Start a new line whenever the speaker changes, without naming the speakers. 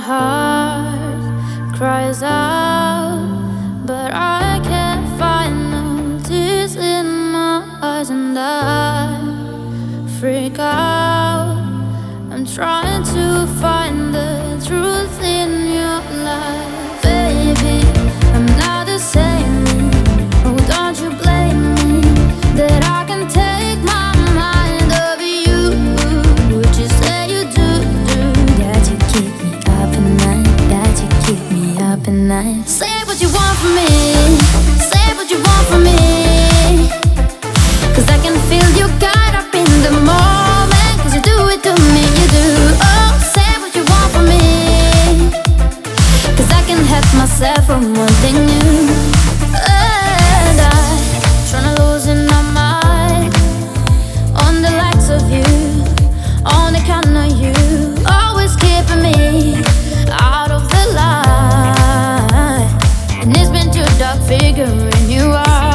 heart cries out, but I can't find no tears in my eyes, and I freak out. I'm trying to find the truth in your life, baby. I'm not the same. Oh, don't you blame me that I can take my mind over you. Would you say you do? That you keep me up at night. That you keep me up at night. Say what you want from me. Say what you want from me. 'Cause I can feel you caught up in the moment. 'Cause you do it to me, you do. Oh, say what you want from me. 'Cause I can help myself from wanting you. And I tryna losing my mind on the likes of you, on the kind of you, always keeping me out of the light. And it's been too dark figuring you out.